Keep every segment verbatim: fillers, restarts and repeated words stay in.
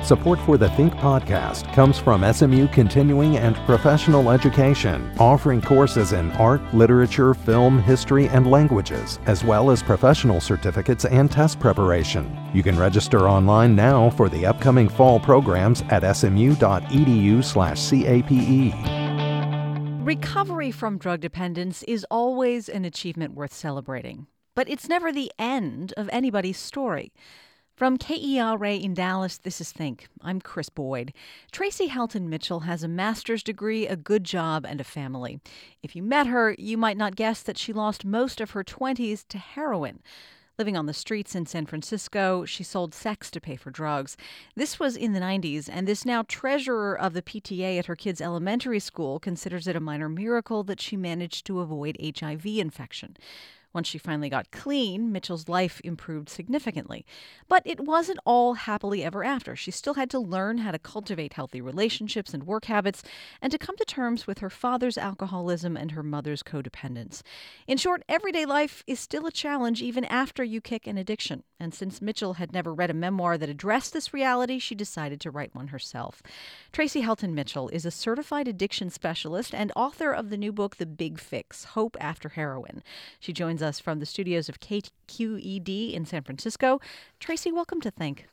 Support for the Think podcast comes from S M U Continuing and Professional Education, offering courses in art, literature, film, history, and languages, as well as professional certificates and test preparation. You can register online now for the upcoming fall programs at smu.edu slash CAPE. Recovery from drug dependence is always an achievement worth celebrating, but it's never the end of anybody's story. From K E R A in Dallas, this is Think. I'm Chris Boyd. Tracy Helton Mitchell has a master's degree, a good job, and a family. If you met her, you might not guess that she lost most of her twenties to heroin. Living on the streets in San Francisco, she sold sex to pay for drugs. This was in the nineties, and this now treasurer of the P T A at her kids' elementary school considers it a minor miracle that she managed to avoid H I V infection. Once she finally got clean, Mitchell's life improved significantly. But it wasn't all happily ever after. She still had to learn how to cultivate healthy relationships and work habits, and to come to terms with her father's alcoholism and her mother's codependence. In short, everyday life is still a challenge even after you kick an addiction. And since Mitchell had never read a memoir that addressed this reality, she decided to write one herself. Tracy Helton Mitchell is a certified addiction specialist and author of the new book, The Big Fix: Hope After Heroin. She joins us from the studios of K Q E D in San Francisco. Tracy, welcome to Think.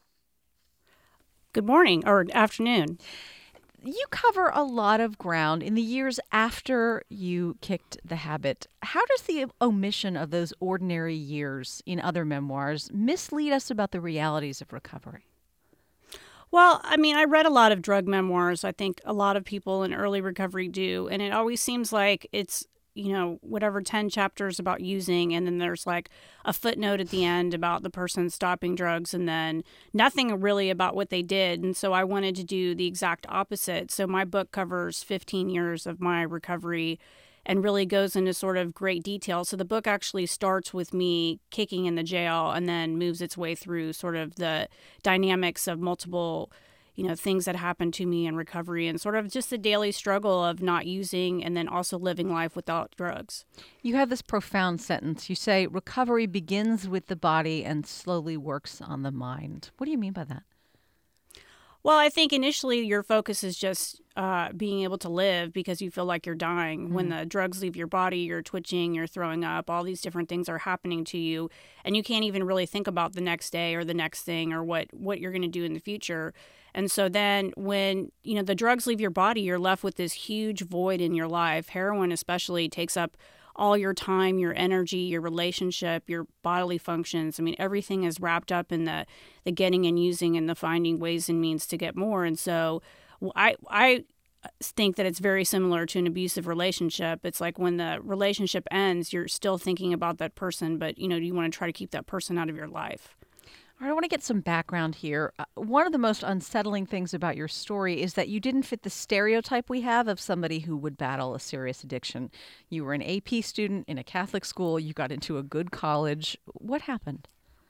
Good morning or afternoon. You cover a lot of ground in the years after you kicked the habit. How does the omission of those ordinary years in other memoirs mislead us about the realities of recovery? Well, I mean, I read a lot of drug memoirs. I think a lot of people in early recovery do. And it always seems like it's, you know, whatever, ten chapters about using, and then there's like a footnote at the end about the person stopping drugs, and then nothing really about what they did. And so I wanted to do the exact opposite. So my book covers fifteen years of my recovery and really goes into sort of great detail. So the book actually starts with me kicking in the jail and then moves its way through sort of the dynamics of multiple, you know, things that happened to me in recovery and sort of just the daily struggle of not using and then also living life without drugs. You have this profound sentence. You say, recovery begins with the body and slowly works on the mind. What do you mean by that? Well, I think initially your focus is just uh, being able to live because you feel like you're dying. Mm-hmm. When the drugs leave your body, you're twitching, you're throwing up, all these different things are happening to you, and you can't even really think about the next day or the next thing or what, what you're going to do in the future. And so then when, you know, the drugs leave your body, you're left with this huge void in your life. Heroin especially takes up all your time, your energy, your relationship, your bodily functions. I mean, everything is wrapped up in the, the getting and using and the finding ways and means to get more. And so I I think that it's very similar to an abusive relationship. It's like when the relationship ends, you're still thinking about that person, but, you know, you want to try to keep that person out of your life. I want to get some background here. Uh, one of the most unsettling things about your story is that you didn't fit the stereotype we have of somebody who would battle a serious addiction. You were an A P student in a Catholic school. You got into a good college. What happened?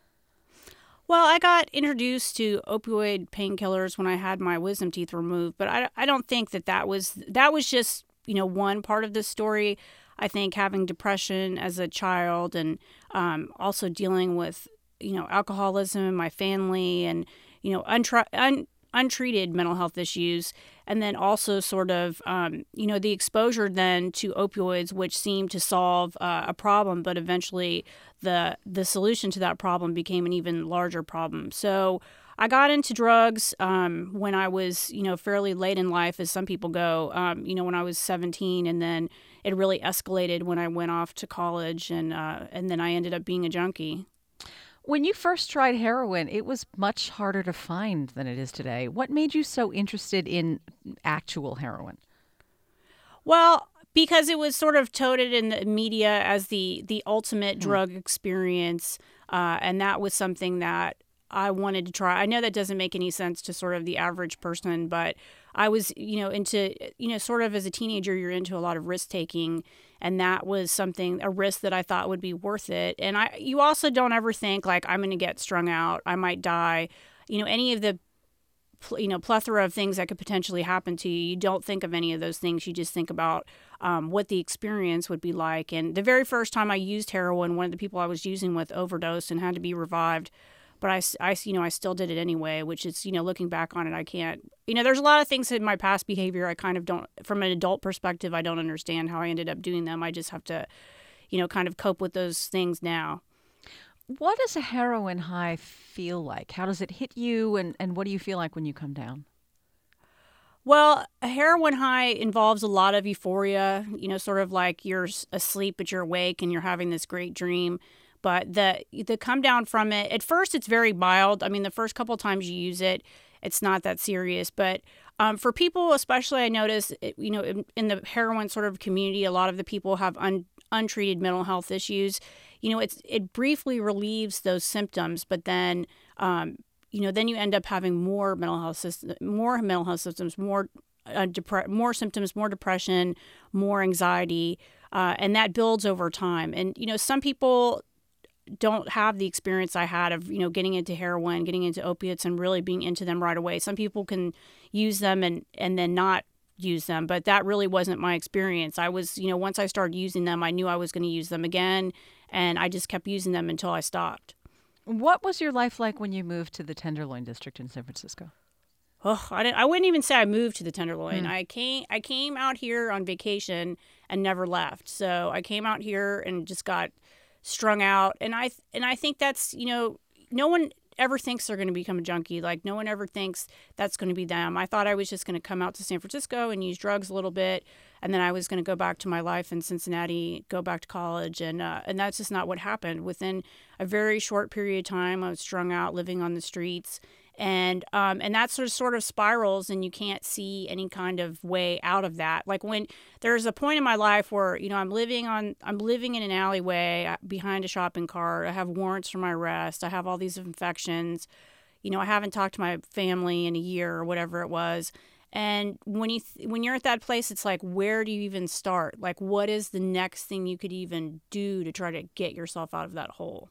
Well, I got introduced to opioid painkillers when I had my wisdom teeth removed, but I, I don't think that that was, that was just, you know, one part of the story. I think having depression as a child and um, also dealing with, you know, alcoholism in my family and, you know, untri- un- untreated mental health issues. And then also sort of, um, you know, the exposure then to opioids, which seemed to solve uh, a problem, but eventually the the solution to that problem became an even larger problem. So I got into drugs um, when I was, you know, fairly late in life, as some people go, um, you know, when I was seventeen, and then it really escalated when I went off to college, and uh, and then I ended up being a junkie. When you first tried heroin, it was much harder to find than it is today. What made you so interested in actual heroin? Well, because it was sort of touted in the media as the, the ultimate mm-hmm. drug experience, uh, and that was something that I wanted to try. I know that doesn't make any sense to sort of the average person, but I was, you know, into, you know, sort of as a teenager, you're into a lot of risk taking. And that was something, a risk that I thought would be worth it. And I, you also don't ever think like, I'm going to get strung out, I might die. You know, any of the, you know, plethora of things that could potentially happen to you. You don't think of any of those things. You just think about um, what the experience would be like. And the very first time I used heroin, one of the people I was using with overdosed and had to be revived but I, I, you know, I still did it anyway, which is, you know, looking back on it, I can't, you know, there's a lot of things in my past behavior I kind of don't, from an adult perspective, I don't understand how I ended up doing them. I just have to, you know, kind of cope with those things now. What does a heroin high feel like? How does it hit you, and, and what do you feel like when you come down? Well, a heroin high involves a lot of euphoria, you know, sort of like you're asleep but you're awake and you're having this great dream. But the the come down from it, at first it's very mild. I mean, the first couple of times you use it, it's not that serious. But um, for people, especially, I notice, you know, in, in the heroin sort of community, a lot of the people have un, untreated mental health issues. You know, it's it briefly relieves those symptoms, but then, um, you know, then you end up having more mental health system, more mental health symptoms, more uh, depre- more symptoms, more depression, more anxiety, uh, and that builds over time. And you know, some people don't have the experience I had of, you know, getting into heroin, getting into opiates and really being into them right away. Some people can use them and, and then not use them, but that really wasn't my experience. I was, you know, once I started using them, I knew I was going to use them again, and I just kept using them until I stopped. What was your life like when you moved to the Tenderloin District in San Francisco? Oh, I, didn't, I wouldn't even say I moved to the Tenderloin. Mm. I came I came out here on vacation and never left. So I came out here and just got strung out, and I and I think that's, you know, no one ever thinks they're going to become a junkie. Like, no one ever thinks that's going to be them. I thought I was just going to come out to San Francisco and use drugs a little bit, and then I was going to go back to my life in Cincinnati, go back to college, and uh, and that's just not what happened. Within a very short period of time, I was strung out, living on the streets. And um, and that sort of sort of spirals, and you can't see any kind of way out of that. Like, when there's a point in my life where, you know, I'm living on I'm living in an alleyway behind a shopping cart. I have warrants for my arrest. I have all these infections. You know, I haven't talked to my family in a year or whatever it was. And when you th- when you're at that place, it's like, where do you even start? Like, what is the next thing you could even do to try to get yourself out of that hole?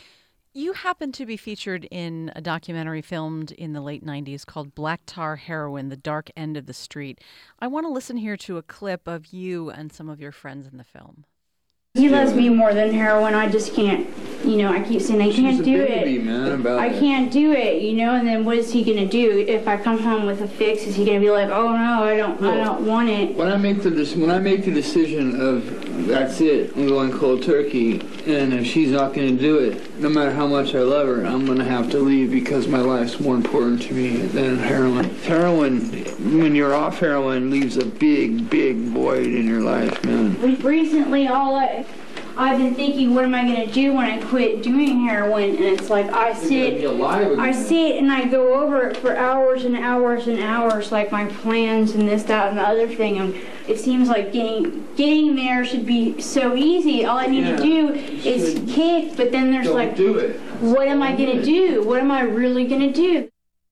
You happen to be featured in a documentary filmed in the late nineties called Black Tar Heroin, The Dark End of the Street. I want to listen here to a clip of you and some of your friends in the film. He loves me more than heroin. I just can't, you know, I keep saying I can't She's do a baby, it. Man, about I it. can't do it, you know, and then what is he going to do? If I come home with a fix, is he going to be like, oh no, I don't, I don't want it. When I make the when I make the decision of that's it, I'm going cold turkey, and if she's not going to do it, no matter how much I love her, I'm going to have to leave because my life's more important to me than heroin. Heroin, when you're off heroin, leaves a big, big void in your life, man. Recently, all I, I've been thinking, what am I going to do when I quit doing heroin? And it's like, I sit, I sit and I go over it for hours and hours and hours, like my plans and this, that, and the other thing. And it seems like getting getting there should be so easy. All I need Yeah, to do is kick, but then there's Don't like, do it. what am I going to do? What am I really going to do?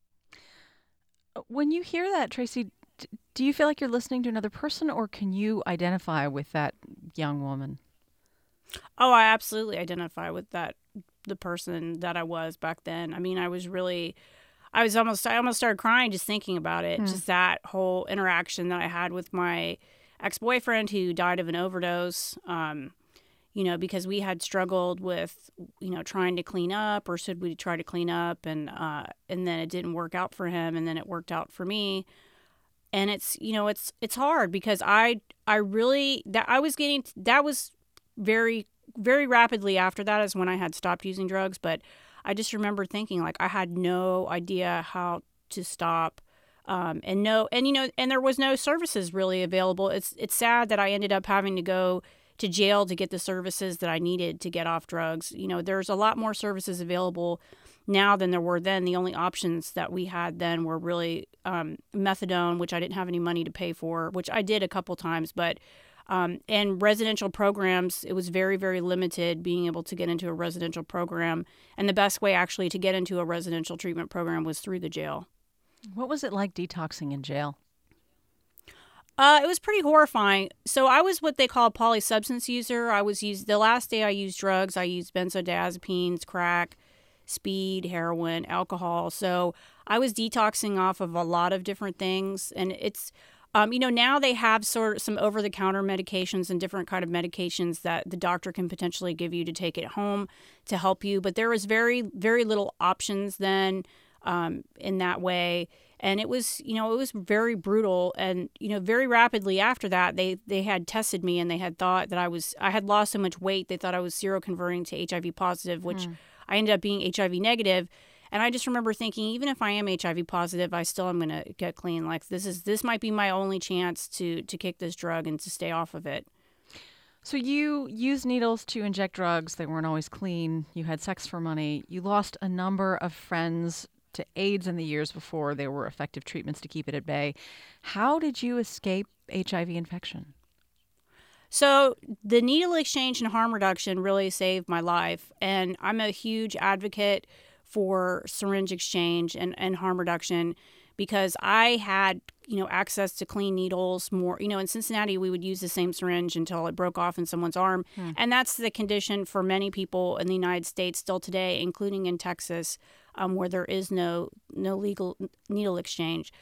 When you hear that, Tracy, d- do you feel like you're listening to another person, or can you identify with that young woman? Oh, I absolutely identify with that, the person that I was back then. I mean, I was really, I was almost, I almost started crying just thinking about it. Hmm. Just that whole interaction that I had with my ex-boyfriend who died of an overdose, um, you know, because we had struggled with, you know, trying to clean up, or should we try to clean up? And, uh, and then it didn't work out for him, and then it worked out for me. And it's, you know, it's, it's hard because I, I really, that I was getting, that was very, very rapidly after that is when I had stopped using drugs. But I just remember thinking, like, I had no idea how to stop. Um, and no, and, you know, and there was no services really available. It's, it's sad that I ended up having to go to jail to get the services that I needed to get off drugs. You know, there's a lot more services available now than there were then. The only options that we had then were really um, methadone, which I didn't have any money to pay for, which I did a couple times, but Um, and residential programs, it was very, very limited being able to get into a residential program. And the best way actually to get into a residential treatment program was through the jail. What was it like detoxing in jail? Uh, it was pretty horrifying. So I was what they call a polysubstance user. I was used, the last day I used drugs, I used benzodiazepines, crack, speed, heroin, alcohol. So I was detoxing off of a lot of different things. And it's, Um, you know, now they have sort of some over-the-counter medications and different kind of medications that the doctor can potentially give you to take at home to help you. But there was very, very little options then um, in that way. And it was, you know, it was very brutal. And, you know, very rapidly after that, they, they had tested me and they had thought that I was, I had lost so much weight. They thought I was seroconverting to H I V positive, which mm. I ended up being H I V negative. And I just remember thinking, even if I am H I V positive, I still am going to get clean. Like this is this might be my only chance to to kick this drug and to stay off of it. So you used needles to inject drugs. They weren't always clean. You had sex for money. You lost a number of friends to AIDS in the years before there were effective treatments to keep it at bay. How did you escape H I V infection? So the needle exchange and harm reduction really saved my life. And I'm a huge advocate for syringe exchange and, and harm reduction because I had, you know, access to clean needles more. You know, in Cincinnati, we would use the same syringe until it broke off in someone's arm. Hmm. And that's the condition for many people in the United States still today, including in Texas, um, where there is no no legal needle exchange.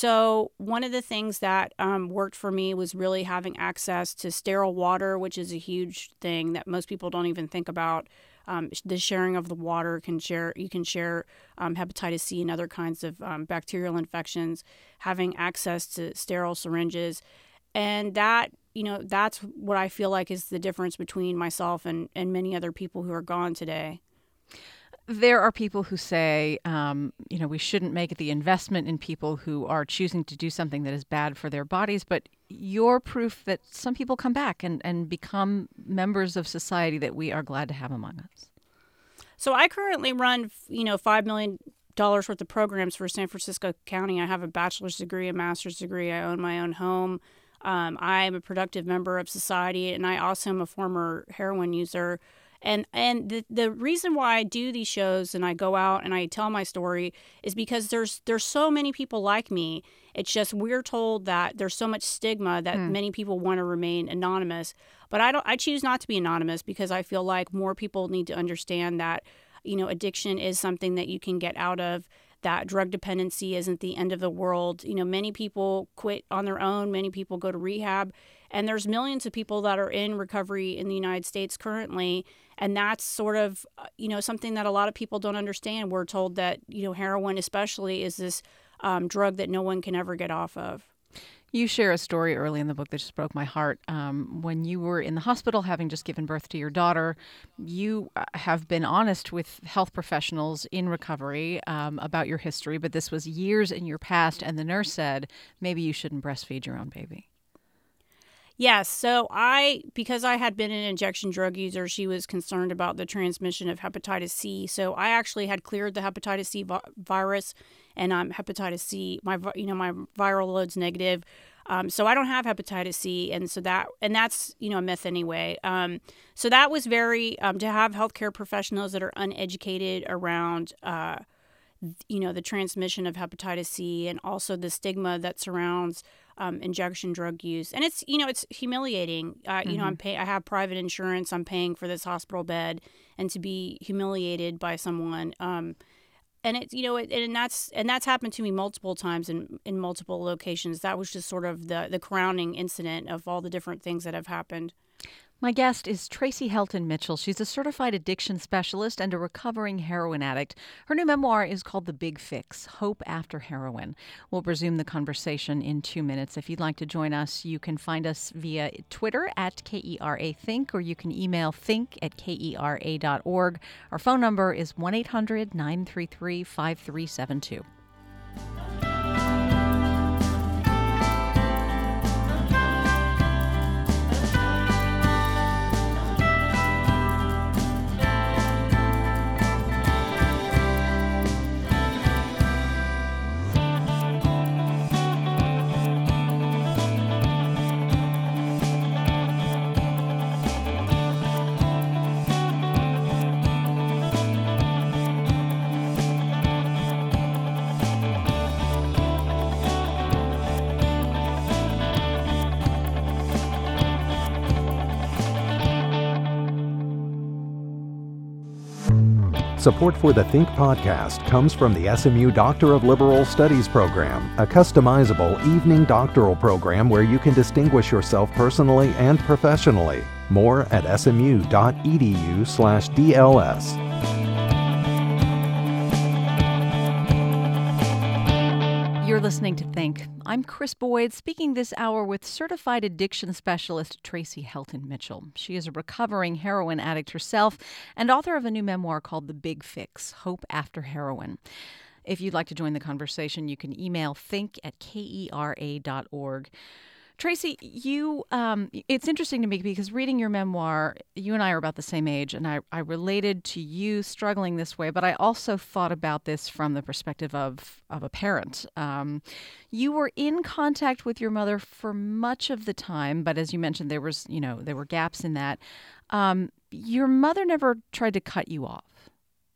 So one of the things that um, worked for me was really having access to sterile water, which is a huge thing that most people don't even think about. Um, the sharing of the water can share. You can share um, hepatitis C and other kinds of um, bacterial infections. Having access to sterile syringes, and that you know that's what I feel like is the difference between myself and, and many other people who are gone today. There are people who say, um, you know, we shouldn't make the investment in people who are choosing to do something that is bad for their bodies. But you're proof that some people come back and, and become members of society that we are glad to have among us. So I currently run, you know, five million dollars worth of programs for San Francisco County. I have a bachelor's degree, a master's degree. I own my own home. Um, I am a productive member of society, and I also am a former heroin user. And and the the reason why I do these shows and I go out and I tell my story is because there's there's so many people like me. It's just we're told that there's so much stigma that mm. many people want to remain anonymous. But I don't. I choose not to be anonymous because I feel like more people need to understand that, you know, addiction is something that you can get out of. That drug dependency isn't the end of the world. You know, many people quit on their own. Many people go to rehab. And there's millions of people that are in recovery in the United States currently. And that's sort of, you know, something that a lot of people don't understand. We're told that, you know, heroin especially is this um, drug that no one can ever get off of. You share a story early in the book that just broke my heart. Um, when you were in the hospital having just given birth to your daughter, you have been honest with health professionals in recovery um, about your history, but this was years in your past, and the nurse said, maybe you shouldn't breastfeed your own baby. Yes. So I, because I had been an injection drug user, she was concerned about the transmission of hepatitis C. So I actually had cleared the hepatitis C vi- virus, and um, hepatitis C, my you know my viral load's negative. Um, so I don't have hepatitis C, and so that and that's you know a myth anyway. Um, so that was very um, to have healthcare professionals that are uneducated around. Uh, you know, the transmission of hepatitis C and also the stigma that surrounds um, injection drug use. And it's, you know, it's humiliating. Uh, mm-hmm. You know, I'm pay- I have private insurance. I'm paying for this hospital bed, and to be humiliated by someone. Um, and it's, you know, it, and that's and that's happened to me multiple times in, in multiple locations. That was just sort of the, the crowning incident of all the different things that have happened. My guest is Tracy Helton Mitchell. She's a certified addiction specialist and a recovering heroin addict. Her new memoir is called The Big Fix, Hope After Heroin. We'll resume the conversation in two minutes. If you'd like to join us, you can find us via Twitter at K E R A Think, or you can email think at K E R A dot org. Our phone number is one eight hundred nine three three five three seven two. Support for the Think podcast comes from the S M U Doctor of Liberal Studies program, a customizable evening doctoral program where you can distinguish yourself personally and professionally. More at smu.edu slash DLS. You're listening to Think. I'm Chris Boyd, speaking this hour with certified addiction specialist Tracy Helton Mitchell. She is a recovering heroin addict herself and author of a new memoir called The Big Fix, Hope After Heroin. If you'd like to join the conversation, you can email think at kera dot org. Tracy, you um, it's interesting to me because reading your memoir, you and I are about the same age, and I, I related to you struggling this way, but I also thought about this from the perspective of, of a parent. Um, you were in contact with your mother for much of the time, but as you mentioned, there was, you know, there were gaps in that. Um, your mother never tried to cut you off.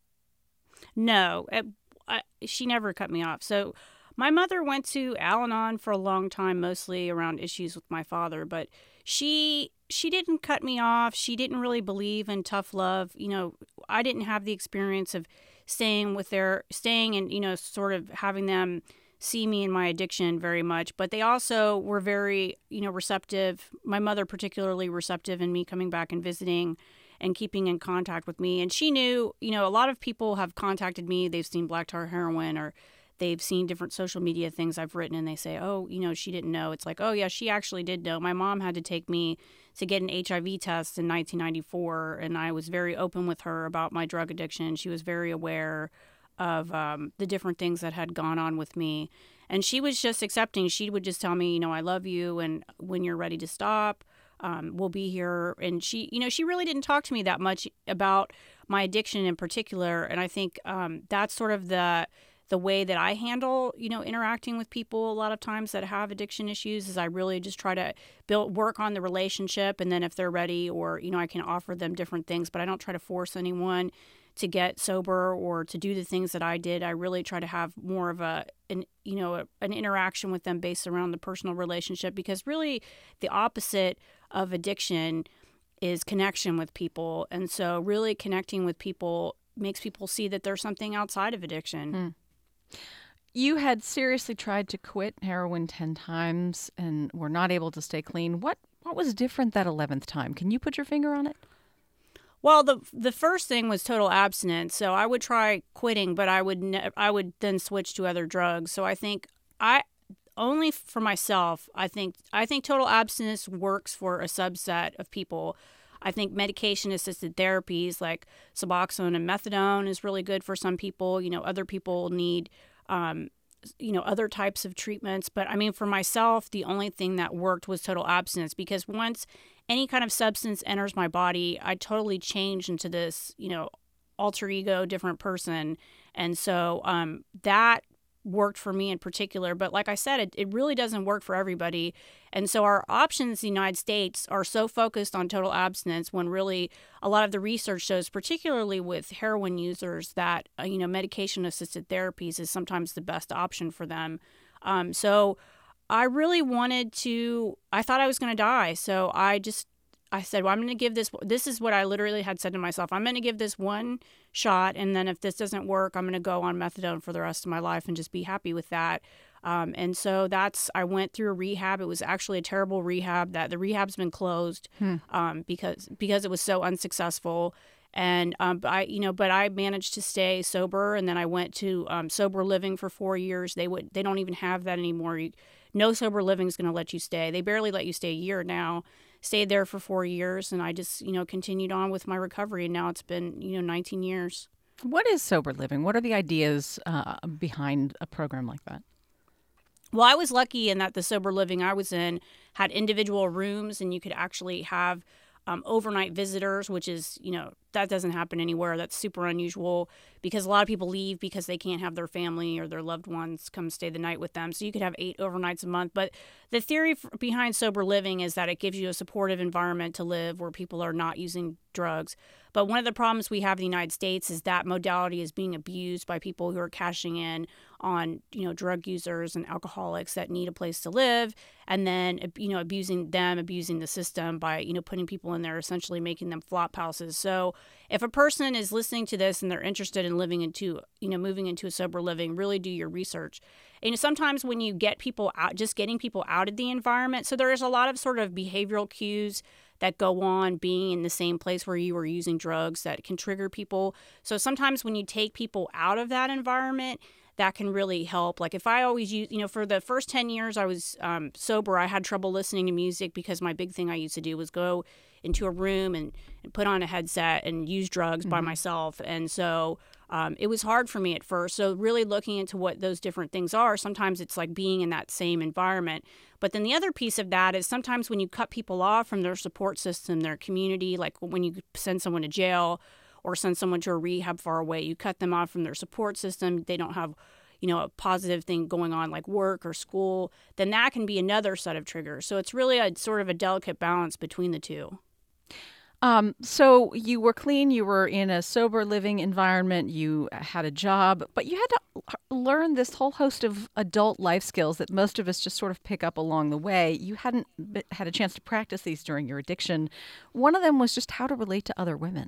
No, it, I, she never cut me off. So my mother went to Al-Anon for a long time, mostly around issues with my father, but she she didn't cut me off. She didn't really believe in tough love. You know, I didn't have the experience of staying with their, staying and, you know, sort of having them see me in my addiction very much, but they also were very, you know, receptive. My mother particularly receptive in me coming back and visiting and keeping in contact with me. And she knew, you know, a lot of people have contacted me. They've seen Black Tar Heroin or they've seen different social media things I've written, and they say, oh, you know, she didn't know. It's like, oh, yeah, she actually did know. My mom had to take me to get an H I V test in nineteen ninety-four, and I was very open with her about my drug addiction. She was very aware of um, the different things that had gone on with me. And she was just accepting. She would just tell me, you know, I love you, and when you're ready to stop, um, we'll be here. And she, you know, she really didn't talk to me that much about my addiction in particular. And I think um, that's sort of the... the way that I handle, you know, interacting with people a lot of times that have addiction issues is I really just try to build, work on the relationship. And then if they're ready or, you know, I can offer them different things, but I don't try to force anyone to get sober or to do the things that I did. I really try to have more of a, an, you know, a, an interaction with them based around the personal relationship, because really the opposite of addiction is connection with people. And so really connecting with people makes people see that there's something outside of addiction. Hmm. You had seriously tried to quit heroin ten times and were not able to stay clean. What what was different that eleventh time? Can you put your finger on it? Well, the the first thing was total abstinence. So I would try quitting, but I would ne- I would then switch to other drugs. So I think I only for myself, I think I think total abstinence works for a subset of people. I think medication-assisted therapies like Suboxone and Methadone is really good for some people. You know, other people need, um, you know, other types of treatments. But, I mean, for myself, the only thing that worked was total abstinence, because once any kind of substance enters my body, I totally change into this, you know, alter ego, different person. And so um, that worked for me in particular. But like I said, it, it really doesn't work for everybody. And so our options in the United States are so focused on total abstinence when really a lot of the research shows, particularly with heroin users, that, uh, you know, medication-assisted therapies is sometimes the best option for them. Um, so I really wanted to, I thought I was going to die. So I just, I said, well, I'm going to give this, this is what I literally had said to myself. I'm going to give this one shot. And then if this doesn't work, I'm going to go on methadone for the rest of my life and just be happy with that. Um, and so that's, I went through a rehab. It was actually a terrible rehab that the rehab's been closed hmm. um, because, because it was so unsuccessful. And um, I, you know, but I managed to stay sober. And then I went to um, sober living for four years. They would, they don't even have that anymore. You, no sober living is going to let you stay. They barely let you stay a year now. Stayed there for four years, and I just, you know, continued on with my recovery. And now it's been, you know, nineteen years. What is sober living? What are the ideas uh, behind a program like that? Well, I was lucky in that the sober living I was in had individual rooms, and you could actually have um, overnight visitors, which is, you know, that doesn't happen anywhere. That's super unusual because a lot of people leave because they can't have their family or their loved ones come stay the night with them. So you could have eight overnights a month. But the theory f- behind sober living is that it gives you a supportive environment to live where people are not using drugs. But one of the problems we have in the United States is that modality is being abused by people who are cashing in on, you know, drug users and alcoholics that need a place to live, and then, you know, abusing them, abusing the system by, you know, putting people in there, essentially making them flop houses. So if a person is listening to this and they're interested in living into, you know, moving into a sober living, really do your research. And sometimes when you get people out, just getting people out of the environment, so there's a lot of sort of behavioral cues that go on being in the same place where you were using drugs that can trigger people. So sometimes when you take people out of that environment, that can really help. Like if I always use, you know, for the first ten years I was um, sober, I had trouble listening to music because my big thing I used to do was go into a room and, and put on a headset and use drugs mm-hmm. by myself. And so um, it was hard for me at first. So really looking into what those different things are, sometimes it's like being in that same environment. But then the other piece of that is sometimes when you cut people off from their support system, their community, like when you send someone to jail or send someone to a rehab far away, you cut them off from their support system, they don't have, you know, a positive thing going on like work or school, then that can be another set of triggers. So it's really a sort of a delicate balance between the two. Um, so you were clean, you were in a sober living environment, you had a job, but you had to learn this whole host of adult life skills that most of us just sort of pick up along the way. You hadn't had a chance to practice these during your addiction. One of them was just how to relate to other women.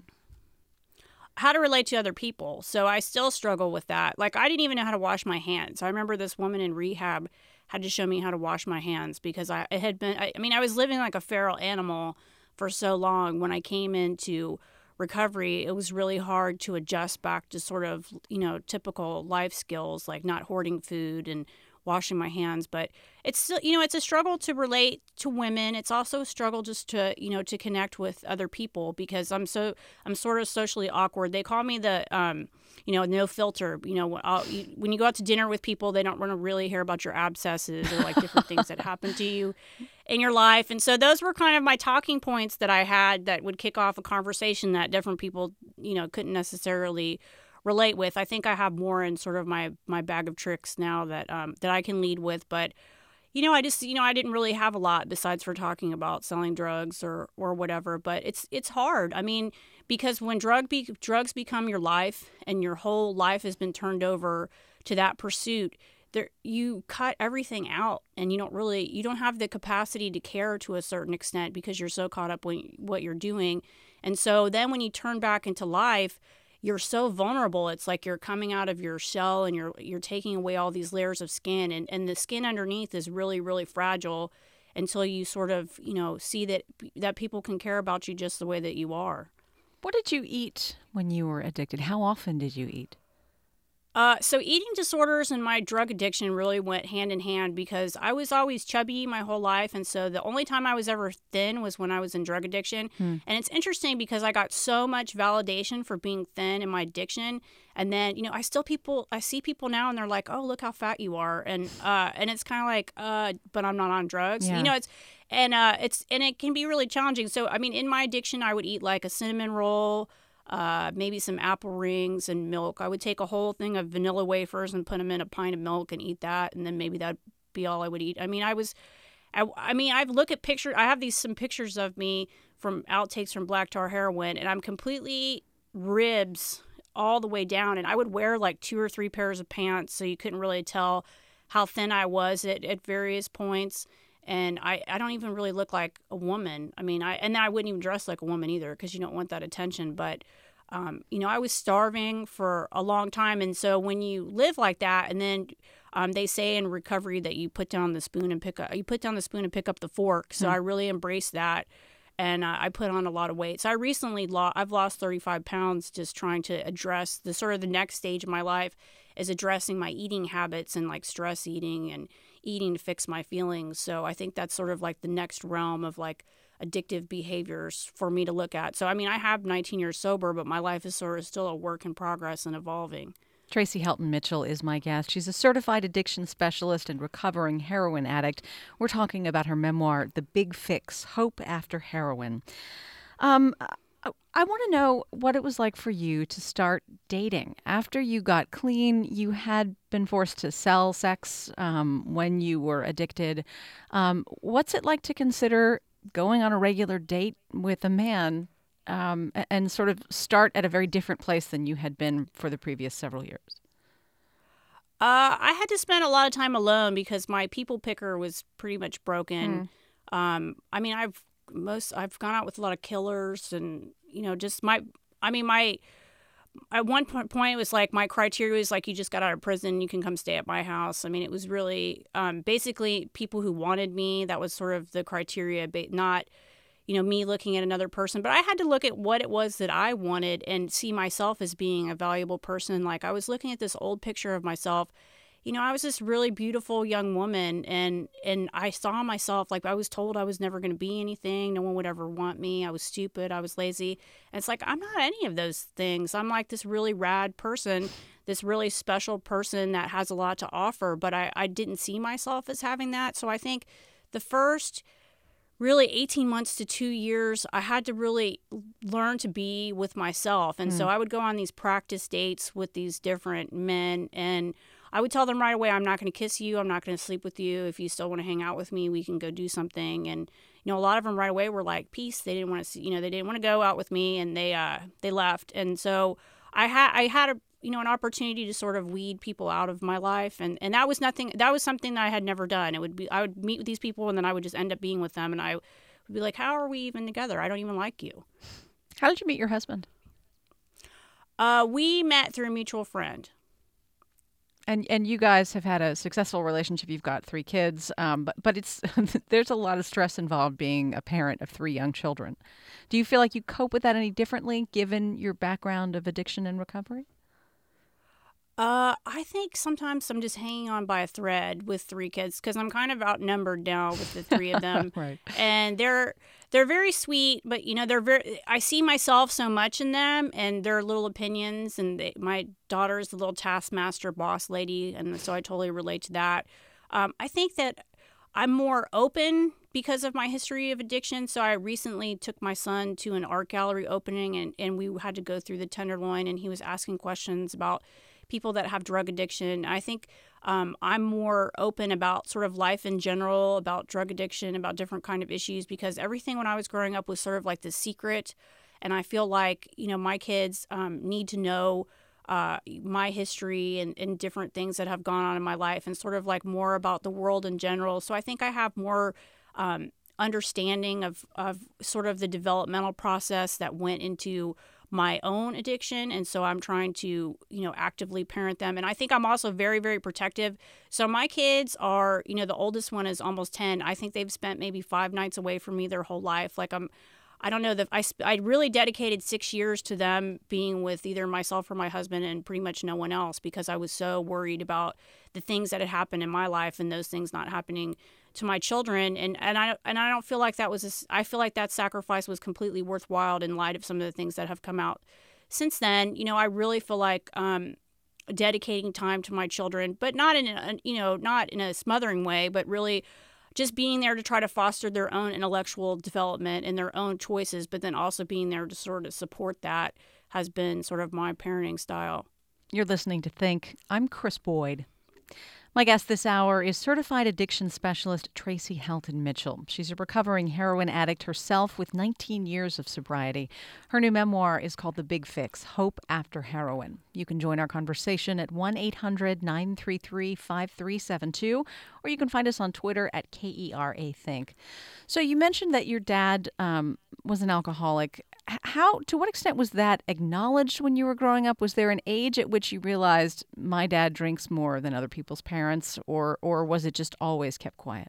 How to relate to other people. So I still struggle with that. Like I didn't even know how to wash my hands. I remember this woman in rehab had to show me how to wash my hands because I it had been, I, I mean, I was living like a feral animal for so long. When I came into recovery, it was really hard to adjust back to sort of, you know, typical life skills like not hoarding food and washing my hands. But it's still, you know, it's a struggle to relate to women. It's also a struggle just to, you know, to connect with other people because I'm so, I'm sort of socially awkward. They call me the, um, you know, no filter. You know, I'll, you, when you go out to dinner with people, they don't want to really hear about your abscesses or like different things that happen to you in your life. And so those were kind of my talking points that I had that would kick off a conversation that different people, you know, couldn't necessarily relate with. I think I have more in sort of my, my bag of tricks now that um, that I can lead with. But, you know, I just, you know, I didn't really have a lot besides for talking about selling drugs or, or whatever. But it's it's hard. I mean, because when drug be, drugs become your life and your whole life has been turned over to that pursuit, there you cut everything out and you don't really, you don't have the capacity to care to a certain extent because you're so caught up in what you're doing. And so then when you turn back into life, you're so vulnerable. It's like you're coming out of your shell and you're you're taking away all these layers of skin. And, and the skin underneath is really, really fragile until you sort of, you know, see that that people can care about you just the way that you are. What did you eat when you were addicted? How often did you eat? Uh, so eating disorders and my drug addiction really went hand in hand because I was always chubby my whole life. And so the only time I was ever thin was when I was in drug addiction. Hmm. And it's interesting because I got so much validation for being thin in my addiction. And then, you know, I still people, I see people now and they're like, oh, look how fat you are. And, uh, and it's kind of like, uh, but I'm not on drugs. Yeah. You know, it's, and, uh, it's, and it can be really challenging. So, I mean, in my addiction, I would eat like a cinnamon roll, Uh, maybe some apple rings and milk. I would take a whole thing of vanilla wafers and put them in a pint of milk and eat that, and then maybe that'd be all I would eat. I mean, I was, I, I mean, I've looked at pictures. I have these some pictures of me from outtakes from Black Tar Heroin, and I'm completely ribs all the way down, and I would wear like two or three pairs of pants, so you couldn't really tell how thin I was at, at various points. And I, I don't even really look like a woman. I mean, I and I wouldn't even dress like a woman either because you don't want that attention. But, um, you know, I was starving for a long time. And so when you live like that, and then um, they say in recovery that you put down the spoon and pick up, you put down the spoon and pick up the fork. So mm-hmm. I really embraced that. And uh, I put on a lot of weight. So I recently lost, I've lost thirty-five pounds just trying to address the sort of the next stage of my life is addressing my eating habits and like stress eating and eating to fix my feelings. So I think that's sort of like the next realm of like addictive behaviors for me to look at. So, I mean, I have nineteen years sober, but my life is sort of still a work in progress and evolving. Tracy Helton Mitchell is my guest. She's a certified addiction specialist and recovering heroin addict. We're talking about her memoir, The Big Fix, Hope After Heroin. Um, I, I want to know what it was like for you to start dating. After you got clean, you had been forced to sell sex um, when you were addicted. Um, what's it like to consider going on a regular date with a man Um, and sort of start at a very different place than you had been for the previous several years? Uh, I had to spend a lot of time alone because my people picker was pretty much broken. Mm. Um, I mean, I've most I've gone out with a lot of killers, and you know, just my. I mean, my. At one point, it was like my criteria was like, you just got out of prison, you can come stay at my house. I mean, it was really um, basically people who wanted me. That was sort of the criteria, but not, you know, me looking at another person. But I had to look at what it was that I wanted and see myself as being a valuable person. Like I was looking at this old picture of myself. You know, I was this really beautiful young woman, and and I saw myself, like I was told I was never going to be anything. No one would ever want me. I was stupid. I was lazy. And it's like, I'm not any of those things. I'm like this really rad person, this really special person that has a lot to offer, but I, I didn't see myself as having that. So I think the first really eighteen months to two years, I had to really learn to be with myself. And mm. so I would go on these practice dates with these different men, and I would tell them right away, I'm not going to kiss you. I'm not going to sleep with you. If you still want to hang out with me, we can go do something. And, you know, a lot of them right away were like, peace. They didn't want to see, you know, they didn't want to go out with me, and they, uh, they left. And so I had, I had a, you know, an opportunity to sort of weed people out of my life. And, and that was nothing, that was something that I had never done. It would be, I would meet with these people, and then I would just end up being with them. And I would be like, how are we even together? I don't even like you. How did you meet your husband? Uh, we met through a mutual friend. And and you guys have had a successful relationship. You've got three kids, um, but but it's there's a lot of stress involved being a parent of three young children. Do you feel like you cope with that any differently, given your background of addiction and recovery? Uh, I think sometimes I'm just hanging on by a thread with three kids because I'm kind of outnumbered now with the three of them. Right. And they're they're very sweet, but you know they're very. I see myself so much in them and their little opinions. And they, my daughter is the little taskmaster boss lady, and so I totally relate to that. Um, I think that I'm more open because of my history of addiction. So I recently took my son to an art gallery opening, and, and we had to go through the Tenderloin, and he was asking questions about people that have drug addiction. I think um, I'm more open about sort of life in general, about drug addiction, about different kind of issues, because everything when I was growing up was sort of like the secret. And I feel like, you know, my kids um, need to know uh, my history and, and different things that have gone on in my life, and sort of like more about the world in general. So I think I have more um, understanding of, of sort of the developmental process that went into my own addiction. And so I'm trying to, you know, actively parent them. And I think I'm also very, very protective. So my kids are, you know, the oldest one is almost ten. I think they've spent maybe five nights away from me their whole life. Like I'm, I don't know that I, I really dedicated six years to them being with either myself or my husband and pretty much no one else, because I was so worried about the things that had happened in my life and those things not happening to my children. And, and I and I don't feel like that was a, I feel like that sacrifice was completely worthwhile in light of some of the things that have come out since then. You know, I really feel like um, dedicating time to my children, but not in a, you know, not in a smothering way, but really just being there to try to foster their own intellectual development and their own choices, but then also being there to sort of support that has been sort of my parenting style. You're listening to Think. I'm Chris Boyd. My guest this hour is certified addiction specialist Tracy Helton Mitchell. She's a recovering heroin addict herself with nineteen years of sobriety. Her new memoir is called The Big Fix: Hope After Heroin. You can join our conversation at one eight hundred nine three three five three seven two, or you can find us on Twitter at K E R A Think. So you mentioned that your dad um, was an alcoholic. How, to what extent was that acknowledged when you were growing up? Was there an age at which you realized my dad drinks more than other people's parents, or or was it just always kept quiet?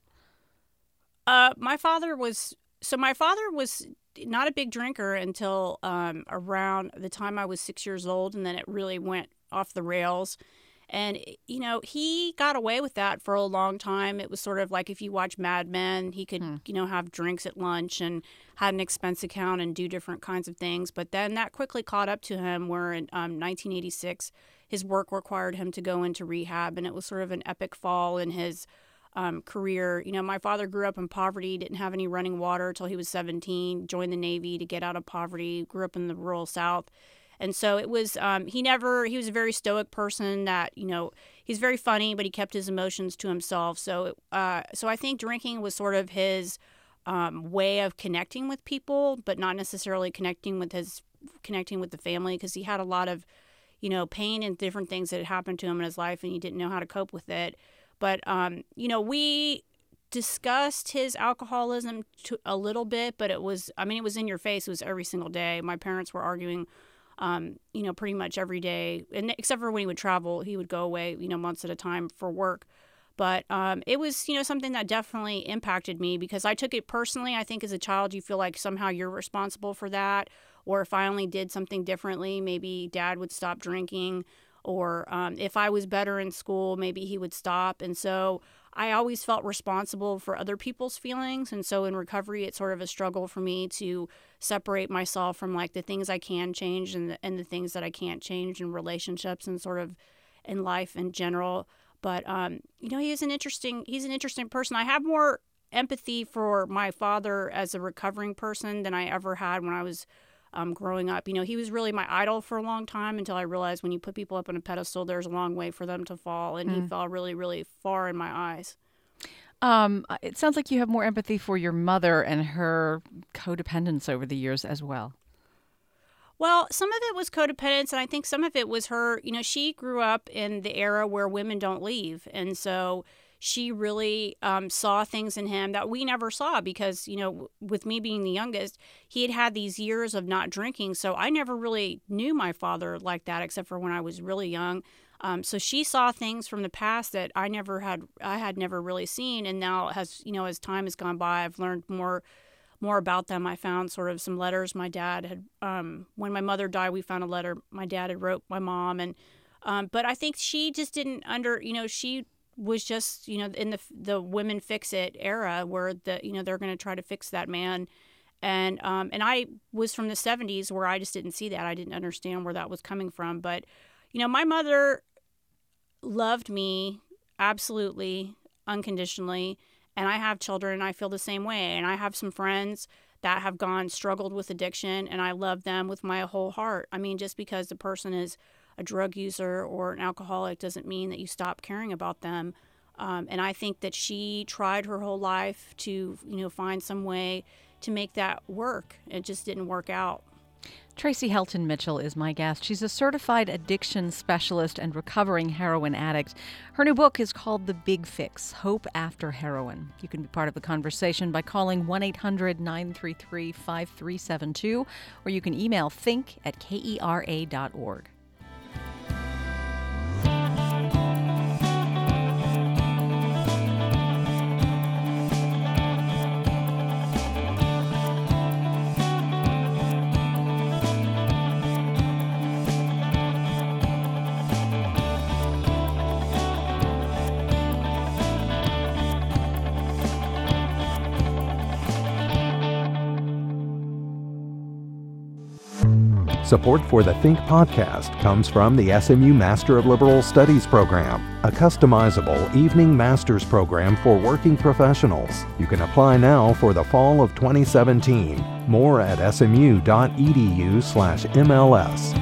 Uh, my father was, so my father was not a big drinker until um, around the time I was six years old, and then it really went off the rails. And, you know, he got away with that for a long time. It was sort of like if you watch Mad Men, he could, hmm. you know, have drinks at lunch and had an expense account and do different kinds of things. But then that quickly caught up to him, where in um, nineteen eighty-six, his work required him to go into rehab. And it was sort of an epic fall in his um, career. You know, my father grew up in poverty, didn't have any running water until he was seventeen, joined the Navy to get out of poverty, grew up in the rural South. And so it was, um, he never, he was a very stoic person that, you know, he's very funny, but he kept his emotions to himself. So, uh, so I think drinking was sort of his um, way of connecting with people, but not necessarily connecting with his, connecting with the family, because he had a lot of, you know, pain and different things that had happened to him in his life, and he didn't know how to cope with it. But, um, you know, we discussed his alcoholism to a little bit, but it was, I mean, it was in your face. It was every single day. My parents were arguing, um, you know, pretty much every day, and except for when he would travel, he would go away, you know, months at a time for work. But um, it was, you know, something that definitely impacted me because I took it personally. I think as a child, you feel like somehow you're responsible for that. Or if I only did something differently, maybe dad would stop drinking. Or um, if I was better in school, maybe he would stop. And so I always felt responsible for other people's feelings. And so in recovery, it's sort of a struggle for me to separate myself from like the things I can change and the, and the things that I can't change in relationships and sort of in life in general. But, um, you know, he is an interesting, he's an interesting person. I have more empathy for my father as a recovering person than I ever had when I was um, growing up. You know, he was really my idol for a long time until I realized when you put people up on a pedestal, there's a long way for them to fall. And mm. he fell really, really far in my eyes. Um, it sounds like you have more empathy for your mother and her codependence over the years as well. Well, some of it was codependence, and I think some of it was her, you know, she grew up in the era where women don't leave. And so she really um, saw things in him that we never saw because, you know, with me being the youngest, he had had these years of not drinking. So I never really knew my father like that, except for when I was really young. Um, so she saw things from the past that I never had, I had never really seen. And now as, you know, as time has gone by, I've learned more more about them. I found sort of some letters my dad had, um, when my mother died, we found a letter my dad had wrote my mom. And, um, but I think she just didn't under, you know, she was just, you know, in the, the women fix it era where the, you know, they're going to try to fix that man. And, um, and I was from the seventies where I just didn't see that. I didn't understand where that was coming from. But, you know, my mother loved me absolutely unconditionally. And I have children, and I feel the same way. And I have some friends that have gone, struggled with addiction, and I love them with my whole heart. I mean, just because the person is a drug user or an alcoholic doesn't mean that you stop caring about them. Um, and I think that she tried her whole life to, you know, find some way to make that work. It just didn't work out. Tracy Helton Mitchell is my guest. She's a certified addiction specialist and recovering heroin addict. Her new book is called The Big Fix, Hope After Heroin. You can be part of the conversation by calling one eight hundred nine three three five three seven two, or you can email think at kera dot org. Support for the Think podcast comes from the S M U Master of Liberal Studies program, a customizable evening master's program for working professionals. You can apply now for the fall of twenty seventeen. More at smu.edu slash MLS.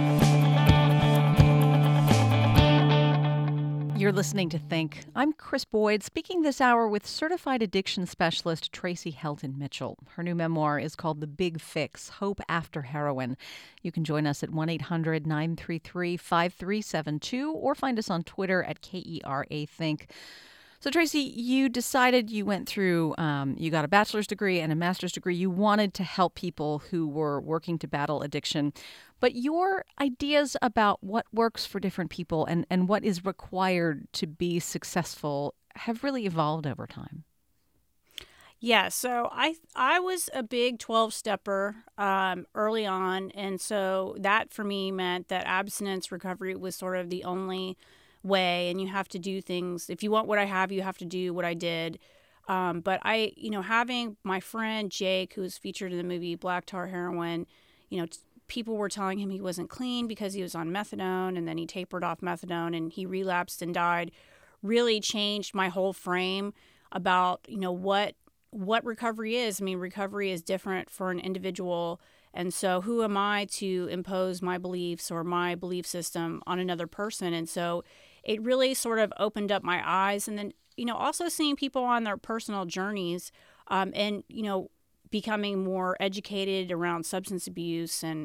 You're listening to Think. I'm Chris Boyd, speaking this hour with certified addiction specialist Tracy Helton Mitchell. Her new memoir is called The Big Fix, Hope After Heroin. You can join us at one eight hundred nine three three five three seven two or find us on Twitter at K E R A Think. So, Tracy, you decided you went through, um, you got a bachelor's degree and a master's degree. You wanted to help people who were working to battle addiction. But your ideas about what works for different people and, and what is required to be successful have really evolved over time. Yeah, so I I was a big twelve-stepper um, early on, and so that for me meant that abstinence recovery was sort of the only way, and you have to do things. If you want what I have, you have to do what I did. Um, but I, you know, having my friend Jake, who was featured in the movie Black Tar Heroin, you know, t- people were telling him he wasn't clean because he was on methadone, and then he tapered off methadone and he relapsed and died, really changed my whole frame about, you know, what what recovery is. I mean, recovery is different for an individual. And so who am I to impose my beliefs or my belief system on another person? And so it really sort of opened up my eyes. And then, you know, also seeing people on their personal journeys um, and, you know, becoming more educated around substance abuse and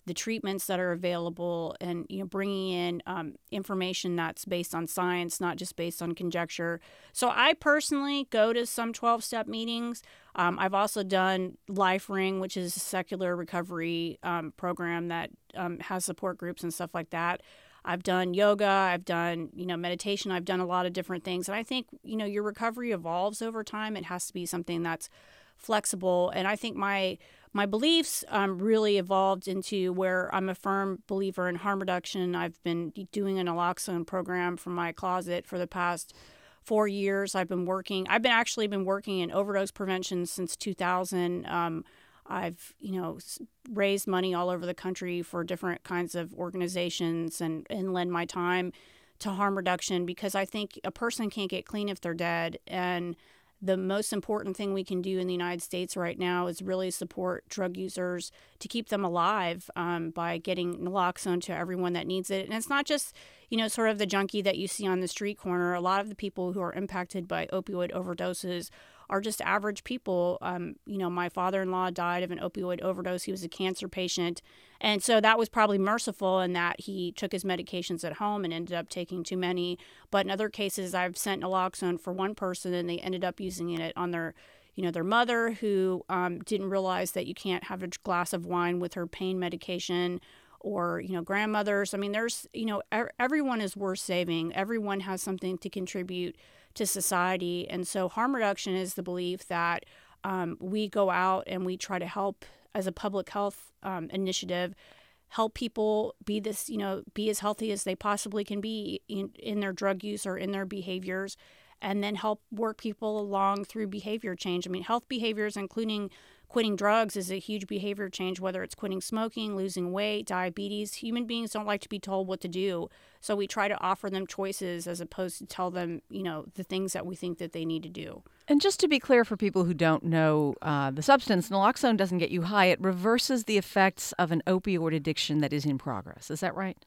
the treatments that are available, and you know, bringing in um, information that's based on science, not just based on conjecture. So I personally go to some twelve-step meetings. Um, I've also done LifeRing, which is a secular recovery um, program that um, has support groups and stuff like that. I've done yoga, I've done, you know, meditation, I've done a lot of different things. And I think, you know, your recovery evolves over time. It has to be something that's flexible. And I think my my beliefs um, really evolved into where I'm a firm believer in harm reduction. I've been doing an naloxone program from my closet for the past four years. I've been working, I've been actually been working in overdose prevention since two thousand. Um, I've, you know, raised money all over the country for different kinds of organizations and, and lend my time to harm reduction because I think a person can't get clean if they're dead. And the most important thing we can do in the United States right now is really support drug users to keep them alive um, by getting naloxone to everyone that needs it. And it's not just, you know, sort of the junkie that you see on the street corner. A lot of the people who are impacted by opioid overdoses are just average people. Um, you know, my father-in-law died of an opioid overdose. He was a cancer patient. And so that was probably merciful in that he took his medications at home and ended up taking too many. But in other cases, I've sent naloxone for one person and they ended up using it on their, you know, their mother who um, didn't realize that you can't have a glass of wine with her pain medication, or, you know, grandmothers. I mean, there's, you know, er- everyone is worth saving. Everyone has something to contribute to society. And so harm reduction is the belief that um, we go out and we try to help as a public health um, initiative, help people be this, you know, be as healthy as they possibly can be in, in their drug use or in their behaviors, and then help work people along through behavior change. I mean, health behaviors, including quitting drugs, is a huge behavior change, whether it's quitting smoking, losing weight, diabetes. Human beings don't like to be told what to do. So we try to offer them choices as opposed to tell them, you know, the things that we think that they need to do. And just to be clear for people who don't know uh, the substance, naloxone doesn't get you high. It reverses the effects of an opioid addiction that is in progress. Is that right?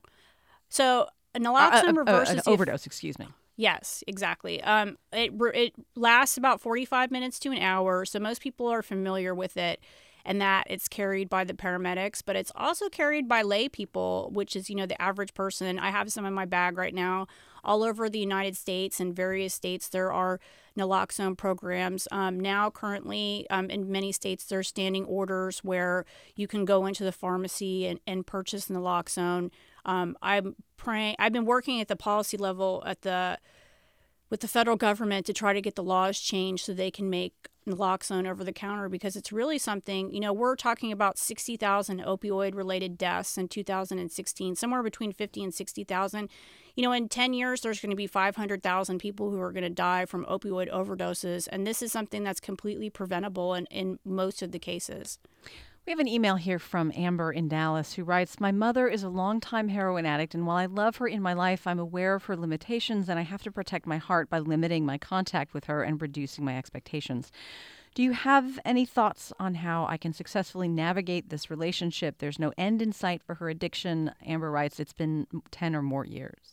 So naloxone uh, uh, reverses... Uh, an overdose, excuse me. Yes, exactly. Um, it it lasts about forty-five minutes to an hour, so most people are familiar with it, and that it's carried by the paramedics, but it's also carried by lay people, which is, you know, the average person. I have some in my bag right now. All over the United States and various states, there are naloxone programs. Um, now, currently, um, in many states, there are standing orders where you can go into the pharmacy and, and purchase naloxone. Um, I'm praying. I've been working at the policy level at the with the federal government to try to get the laws changed so they can make naloxone over the counter, because it's really something, you know, we're talking about sixty thousand opioid related deaths in two thousand sixteen, somewhere between fifty and sixty thousand. You know, in ten years, there's going to be five hundred thousand people who are going to die from opioid overdoses. And this is something that's completely preventable in, in most of the cases. We have an email here from Amber in Dallas who writes, "My mother is a longtime heroin addict, and while I love her in my life, I'm aware of her limitations, and I have to protect my heart by limiting my contact with her and reducing my expectations. Do you have any thoughts on how I can successfully navigate this relationship? There's no end in sight for her addiction." Amber writes, "It's been ten or more years."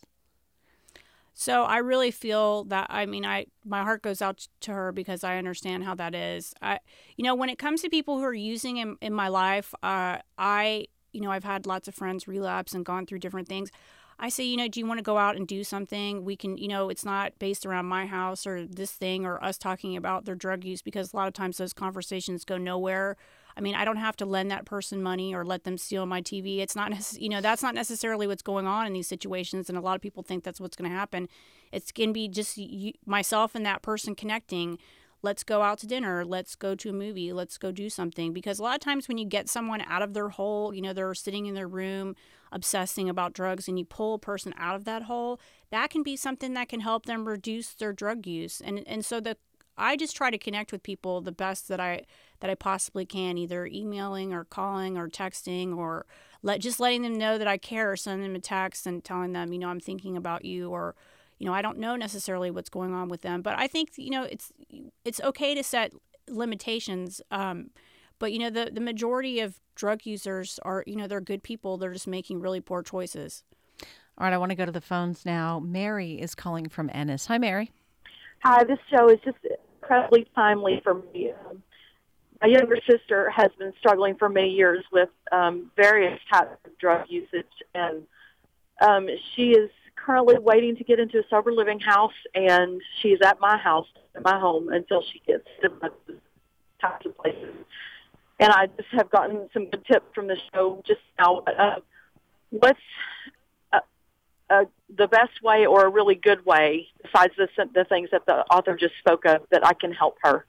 So I really feel that, I mean, I my heart goes out to her because I understand how that is. I, you know, when it comes to people who are using in, in my life, uh, I, you know, I've had lots of friends relapse and gone through different things. I say, you know, do you want to go out and do something? We can, you know, it's not based around my house or this thing or us talking about their drug use, because a lot of times those conversations go nowhere. I mean, I don't have to lend that person money or let them steal my T V. It's not, you know, that's not necessarily what's going on in these situations. And a lot of people think that's what's going to happen. It's going to be just you, myself and that person connecting. Let's go out to dinner. Let's go to a movie. Let's go do something. Because a lot of times when you get someone out of their hole, you know, they're sitting in their room obsessing about drugs, and you pull a person out of that hole, that can be something that can help them reduce their drug use. And and so the I just try to connect with people the best that I that I possibly can, either emailing or calling or texting, or let just letting them know that I care, or sending them a text and telling them, you know, I'm thinking about you, or, you know, I don't know necessarily what's going on with them. But I think, you know, it's it's okay to set limitations. Um, but, you know, the, the majority of drug users are, you know, they're good people. They're just making really poor choices. All right, I want to go to the phones now. Mary is calling from Ennis. Hi, Mary. Hi, this show is just incredibly timely for me. Um, my younger sister has been struggling for many years with um, various types of drug usage, and um, she is currently waiting to get into a sober living house, and she's at my house, at my home, until she gets to those types of places. And I just have gotten some good tips from the show just now. Uh, what's uh, uh, the best way or a really good way, besides the, the things that the author just spoke of, that I can help her?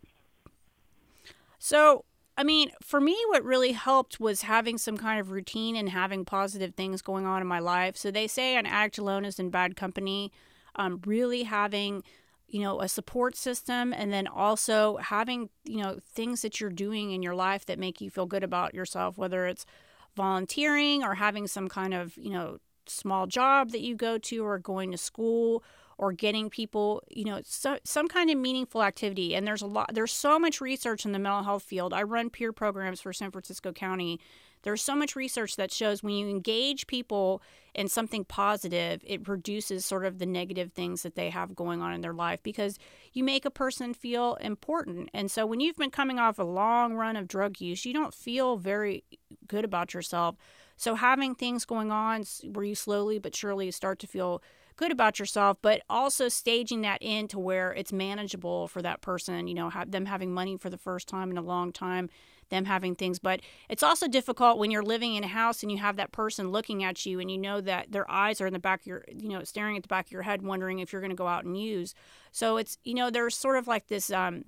So, I mean, for me, what really helped was having some kind of routine and having positive things going on in my life. So they say an addict alone is in bad company. Um, really having, you know, a support system, and then also having, you know, things that you're doing in your life that make you feel good about yourself, whether it's volunteering or having some kind of, you know, small job that you go to, or going to school, or getting people, you know, so, some kind of meaningful activity. And there's a lot, there's so much research in the mental health field. I run peer programs for San Francisco County. There's so much research that shows when you engage people in something positive, it reduces sort of the negative things that they have going on in their life, because you make a person feel important. And so when you've been coming off a long run of drug use, you don't feel very good about yourself. So having things going on where you slowly but surely start to feel good about yourself, but also staging that in to where it's manageable for that person, you know, have them having money for the first time in a long time, them having things. But it's also difficult when you're living in a house and you have that person looking at you, and you know that their eyes are in the back of your, you know, staring at the back of your head, wondering if you're going to go out and use. So it's, you know, there's sort of like this um,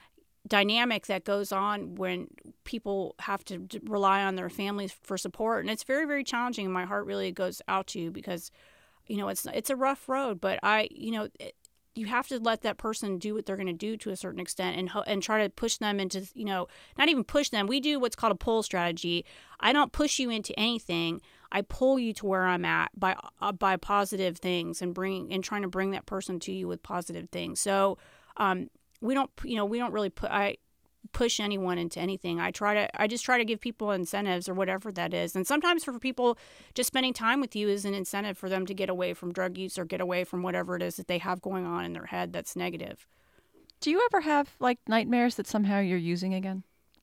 dynamic that goes on when people have to rely on their families for support. And it's very, very challenging. And my heart really goes out to you, because you know, it's it's a rough road, but I, you know, it, you have to let that person do what they're going to do to a certain extent, and and try to push them into, you know, not even push them. We do what's called a pull strategy. I don't push you into anything. I pull you to where I'm at by uh, by positive things, and bring and trying to bring that person to you with positive things. So um, we don't, you know, we don't really put I. push anyone into anything. I try to, I just try to give people incentives or whatever that is. And sometimes for people, just spending time with you is an incentive for them to get away from drug use or get away from whatever it is that they have going on in their head that's negative. Do you ever have like nightmares that somehow you're using again?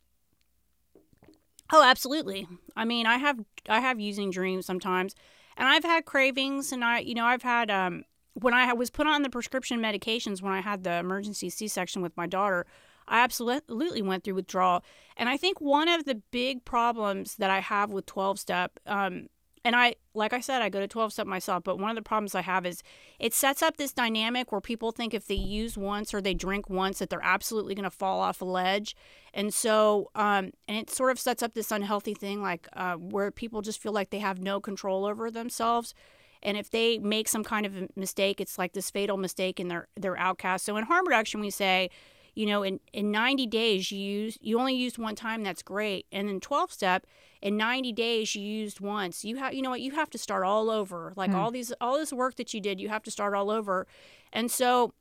Oh, absolutely. I mean, I have, I have using dreams sometimes, and I've had cravings, and I, you know, I've had, um, when I was put on the prescription medications, when I had the emergency C-section with my daughter, I absolutely went through withdrawal. And I think one of the big problems that I have with twelve-step, um, and I, like I said, I go to twelve-step myself, but one of the problems I have is it sets up this dynamic where people think if they use once or they drink once that they're absolutely going to fall off a ledge. And so, um, and it sort of sets up this unhealthy thing, like uh, where people just feel like they have no control over themselves. And if they make some kind of a mistake, it's like this fatal mistake, and they're, they're outcast. So in harm reduction, we say, you know, in, in ninety days, you use, you only used one time, that's great. And then twelve-step, in ninety days, you used once. You have, you know what, you have to start all over. Like mm. all these, all this work that you did, you have to start all over. And so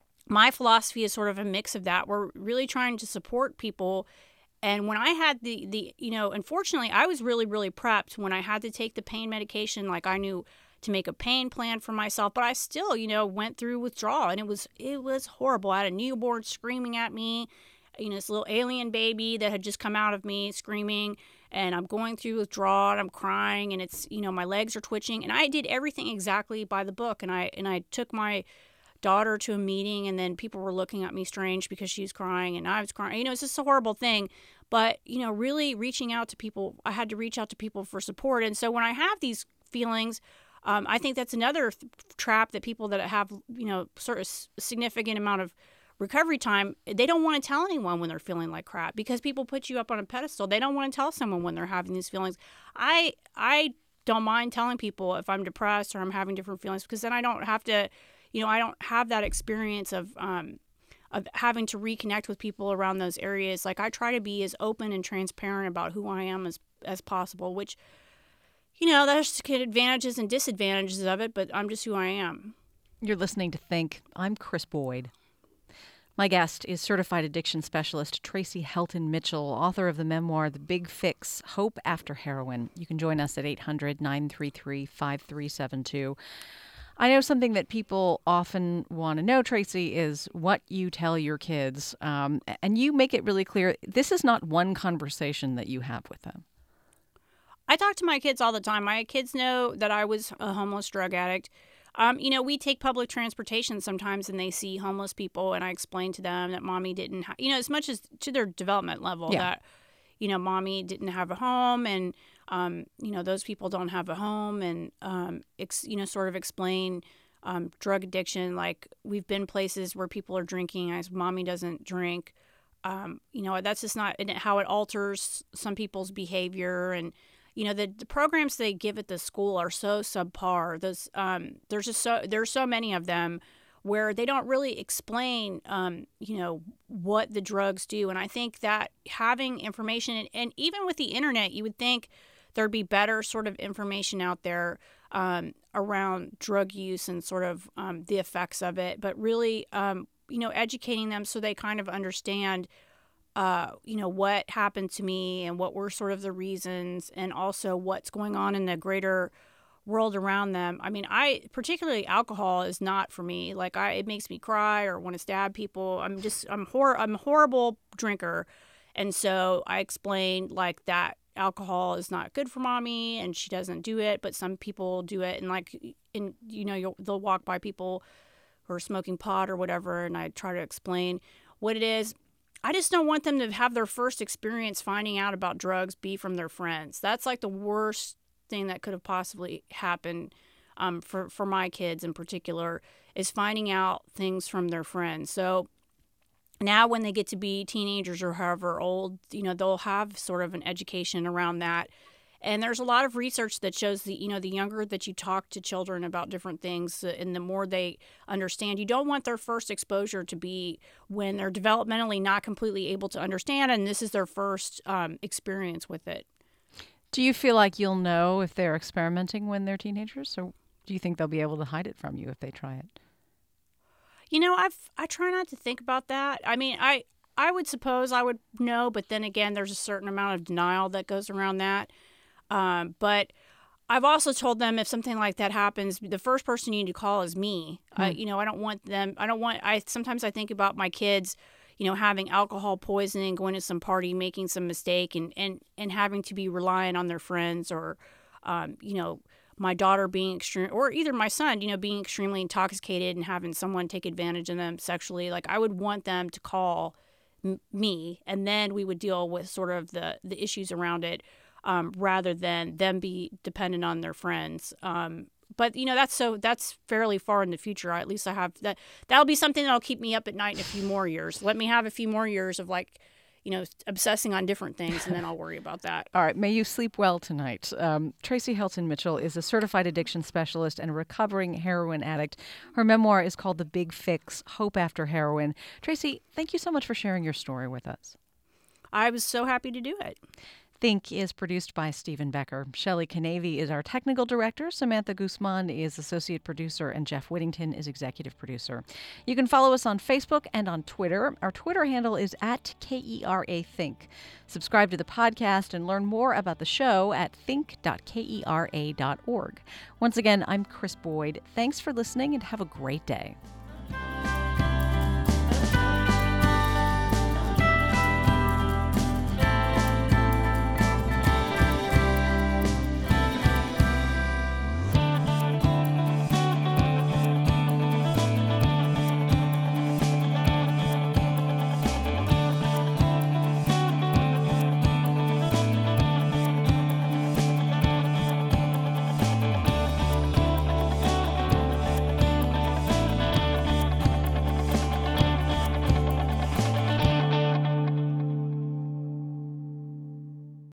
my philosophy is sort of a mix of that. We're really trying to support people. And when I had the, the, you know, unfortunately, I was really, really prepped when I had to take the pain medication. Like I knew to make a pain plan for myself, but I still, you know, went through withdrawal, and it was, it was horrible. I had a newborn screaming at me, you know, this little alien baby that had just come out of me screaming, and I'm going through withdrawal, and I'm crying, and it's, you know, my legs are twitching, and I did everything exactly by the book. And I, and I took my daughter to a meeting, and then people were looking at me strange because she was crying and I was crying. You know, it's just a horrible thing. But, you know, really reaching out to people, I had to reach out to people for support. And so when I have these feelings, Um, I think that's another th- trap that people that have, you know, sort of significant amount of recovery time, they don't want to tell anyone when they're feeling like crap, because people put you up on a pedestal. They don't want to tell someone when they're having these feelings. I I don't mind telling people if I'm depressed or I'm having different feelings, because then I don't have to, you know, I don't have that experience of um, of having to reconnect with people around those areas. Like I try to be as open and transparent about who I am as as possible, which, you know, there's advantages and disadvantages of it, but I'm just who I am. You're listening to Think. I'm Chris Boyd. My guest is certified addiction specialist Tracy Helton Mitchell, author of the memoir The Big Fix, Hope After Heroin. You can join us at eight hundred, nine three three, five three seven two. I know something that people often want to know, Tracy, is what you tell your kids. Um, and you make it really clear this is not one conversation that you have with them. I talk to my kids all the time. My kids know that I was a homeless drug addict. Um, you know, we take public transportation sometimes and they see homeless people, and I explain to them that mommy didn't have, you know, as much as to their development level, yeah. that, you know, mommy didn't have a home, and, um, you know, those people don't have a home, and, um, ex, you know, sort of explain um, drug addiction. Like, we've been places where people are drinking, as mommy doesn't drink. Um, you know, that's just not how it alters some people's behavior. And, you know, the, the programs they give at the school are so subpar. Those, um, there's just so there's so many of them where they don't really explain, um, you know, what the drugs do. And I think that having information, and, and even with the internet, you would think there'd be better sort of information out there um, around drug use and sort of um, the effects of it. But really, um, you know, educating them so they kind of understand Uh, you know, what happened to me and what were sort of the reasons, and also what's going on in the greater world around them. I mean, I particularly alcohol is not for me. Like, I, it makes me cry or want to stab people. I'm just, I'm hor- I'm a horrible drinker. And so I explained like that alcohol is not good for mommy and she doesn't do it, but some people do it. And like, in, you know, you'll, they'll walk by people who are smoking pot or whatever. And I try to explain what it is. I just don't want them to have their first experience finding out about drugs be from their friends. That's like the worst thing that could have possibly happened um, for, for my kids in particular, is finding out things from their friends. So now when they get to be teenagers or however old, you know, they'll have sort of an education around that. And there's a lot of research that shows that, you know, the younger that you talk to children about different things and the more they understand, you don't want their first exposure to be when they're developmentally not completely able to understand, and this is their first um, experience with it. Do you feel like you'll know if they're experimenting when they're teenagers, or do you think they'll be able to hide it from you if they try it? You know, I've I try not to think about that. I mean, I, I would suppose I would know, but then again, there's a certain amount of denial that goes around that. Um, but I've also told them if something like that happens, the first person you need to call is me. Mm. Uh, you know, I don't want them, I don't want, I sometimes I think about my kids, you know, having alcohol poisoning, going to some party, making some mistake, and, and, and having to be reliant on their friends, or, um, you know, my daughter being extreme, or either my son, you know, being extremely intoxicated and having someone take advantage of them sexually. Like, I would want them to call m- me, and then we would deal with sort of the, the issues around it. Um, rather than them be dependent on their friends. Um, but, you know, that's so that's fairly far in the future. At least I have that. That'll be something that'll keep me up at night in a few more years. Let me have a few more years of, like, you know, obsessing on different things, and then I'll worry about that. All right. May you sleep well tonight. Um, Tracy Helton Mitchell is a certified addiction specialist and a recovering heroin addict. Her memoir is called The Big Fix, Hope After Heroin. Tracy, thank you so much for sharing your story with us. I was so happy to do it. Think is produced by Stephen Becker. Shelley Canavy is our technical director. Samantha Guzman is associate producer, and Jeff Whittington is executive producer. You can follow us on Facebook and on Twitter. Our Twitter handle is at K E R A Think. Subscribe to the podcast and learn more about the show at think dot kera dot org. Once again, I'm Chris Boyd. Thanks for listening and have a great day.